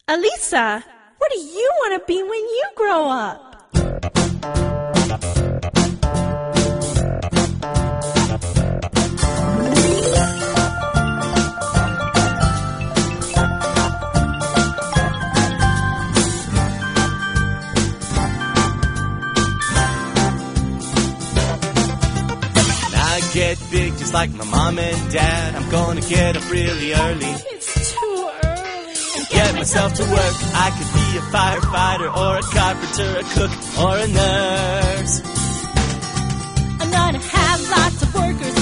Alisa, what do you want to be when you grow up? Get big just like my mom and dad. I'm gonna get up really early. It's too early. And get myself to work. I could be a firefighter or a carpenter, a cook or a nurse. I'm gonna have lots of workers